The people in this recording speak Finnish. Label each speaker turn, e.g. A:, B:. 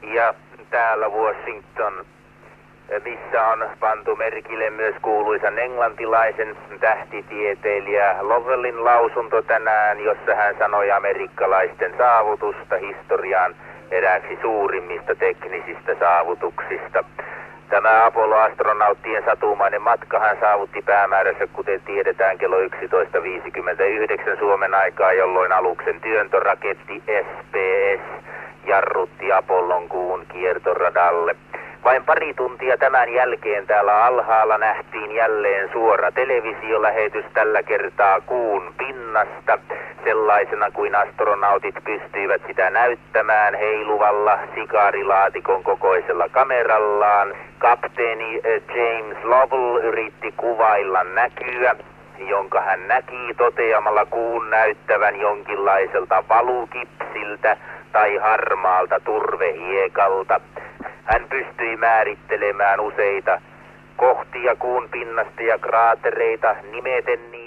A: Ja täällä Washington, missä on pantu merkille myös kuuluisan englantilaisen tähtitieteilijä Lovellin lausunto tänään, jossa hän sanoi amerikkalaisten saavutusta historiaan erääksi suurimmista teknisistä saavutuksista. Tämä Apollo-astronauttien satumainen matkahan saavutti päämääränsä, kuten tiedetään, kello 11.59 Suomen aikaa, jolloin aluksen työntöraketti SPS jarrutti Apollon kuun kiertoradalle. Vain pari tuntia tämän jälkeen täällä alhaalla nähtiin jälleen suora televisiolähetys, tällä kertaa kuun pinnasta, sellaisena kuin astronautit pystyivät sitä näyttämään heiluvalla sikaarilaatikon kokoisella kamerallaan. Kapteeni James Lovell yritti kuvailla näkyä, jonka hän näki toteamalla kuun näyttävän jonkinlaiselta valukipsiltä tai harmaalta turvehiekalta. Hän pystyi määrittelemään useita kohtia kuun pinnasta ja kraatereita, nimeten